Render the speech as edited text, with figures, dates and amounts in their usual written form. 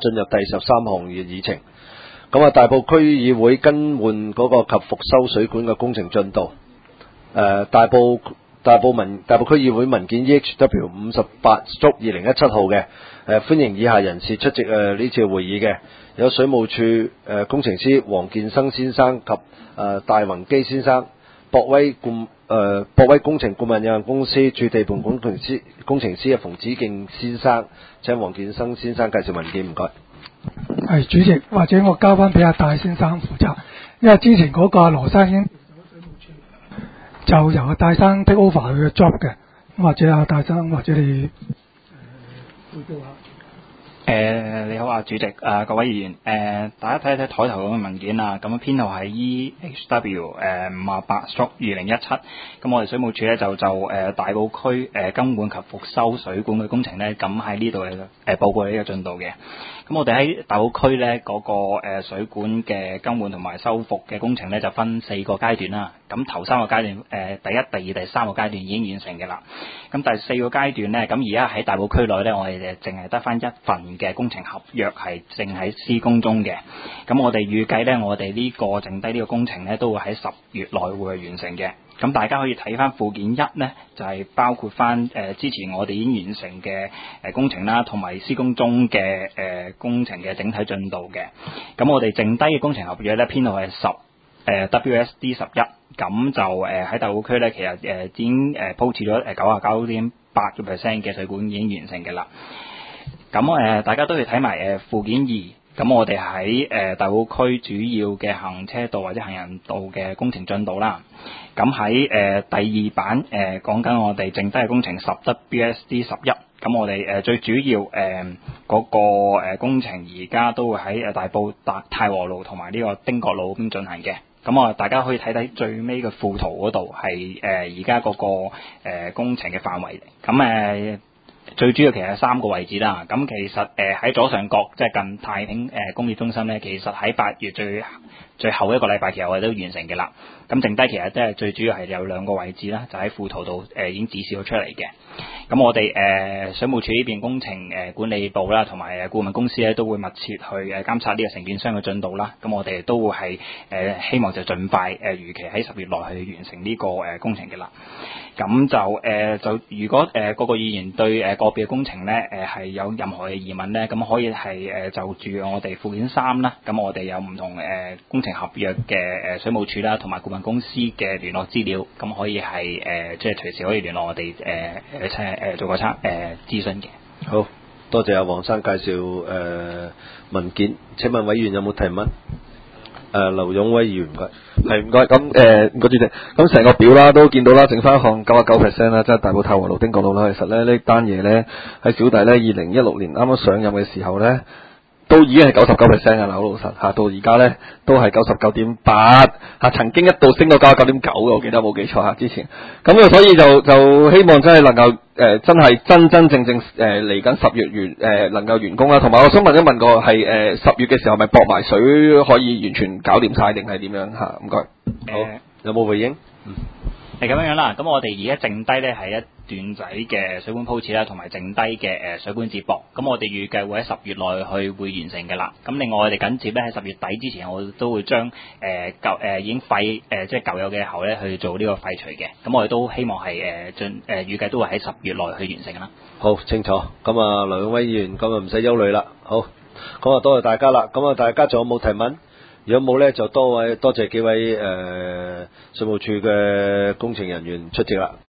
進入第13項嘅議程。咁啊，大埔區議會更換嗰個及復修水管嘅工程進度。大埔區議會文件 EHW58/2017 號嘅，歡迎以下人士出席呢次會議嘅，有水務署工程師黃建生先生及戴宏基先生，博威工程顧問有限公司駐地盤工程師馮子敬先生，請黃建生先生介紹文件，唔該。 係主席，或者我交翻俾阿戴先生負責，因為之前嗰個阿羅生已經就由阿戴生 take over 佢嘅 job 嘅，或者阿戴生或者你匯報下。 你好啊，主席，各位議員，大家睇一睇台頭嗰個文件啊，咁編號係 EHW 58/2017，咁我哋水務署咧就大埔區更換及復修水管嘅工程咧，咁喺呢度報告呢個進度嘅。咁我哋喺大埔區咧嗰個水管嘅更換同埋修復嘅工程咧，就分4個階段啦。咁頭3個階段第一、第二、第3個階段已經完成嘅啦。咁第4個階段咧，咁而家喺大埔區內咧，我哋淨係得翻一份嘅工程合約係正喺施工中嘅。咁我哋預計咧，我哋呢個剩低呢個工程咧，都會喺10月內會完成嘅。咁大家可以睇翻附件1呢，就係包括翻之前我哋已經完成嘅工程啦，同埋施工中嘅工程嘅整體進度嘅。咁我哋剩低嘅工程合約呢，編號係WSD11，咁就喺大埔區呢，其實已經鋪設咗99.8% 嘅水管已經完成嘅啦。咁大家都要睇埋附件2。咁我哋喺大埔區主要嘅行車道或者行人道嘅工程進度啦。咁喺第2版講緊我哋剩低嘅工程 10WSD11。咁我哋最主要嗰個工程而家都會喺大埔太和路同埋呢個丁角路咁進行嘅。咁大家可以睇睇最尾嘅附圖嗰度係而家嗰個工程嘅範圍。咁最主要其實係3個位置啦，咁其實喺左上角即係近太平工業中心咧，其實喺8月最後一個禮拜其實我哋都完成嘅啦。咁剩低其實即係最主要係有2個位置啦，就喺附圖度已經指示咗出嚟嘅。咁我哋水務署呢邊工程管理部啦，同埋顧問公司咧都會密切去監察呢個承建商嘅進度啦。咁我哋都會係希望就盡快如期喺10月內去完成呢個工程嘅啦。咁就如果各個議員對個別嘅工程咧係有任何嘅疑問咧，咁可以係就住我哋附件3啦。咁我哋有唔同工程合約嘅水務署啦，同埋顧問公司嘅聯絡資料，咁可以係即係隨時可以聯絡我哋做個諮詢嘅。 好多謝阿黃生介紹文件。請問委員有冇提問？劉勇威議員，唔該。 係唔該，咁唔該主席，咁成個表啦都見到啦，剩翻一項99%啦，即係大埔太和路、丁角路啦。其實咧呢單嘢咧喺小弟咧2016年啱啱上任嘅時候咧，都已經係99%嘅啦，好老實嚇，到而家咧都係99.8嚇，曾經一度升到99.9嘅，我記得冇記錯嚇之前。咁所以就希望真係能夠真係真正嚟緊10月能夠完工啦。同埋我想問一問個係10月嘅時候咪駁埋水可以完全搞掂晒定係點樣嚇？唔該。 好，有冇回應？ 係咁樣啦，咁我哋而家剩低咧係一段仔嘅水管鋪設啦，同埋剩低嘅水管接駁。咁我哋預計會喺10月內會完成嘅啦。咁另外我哋緊接咧喺10月底之前，我都會將已經廢即係舊有嘅喉咧去做呢個廢除嘅。咁我哋都希望係預計都會喺10月內去完成啦。 好清楚。咁啊，劉永威議員咁啊唔使憂慮啦。好，咁啊多謝大家啦。咁啊大家仲有冇提問？如果冇咧，就多謝幾位水務署嘅工程人員出席啦。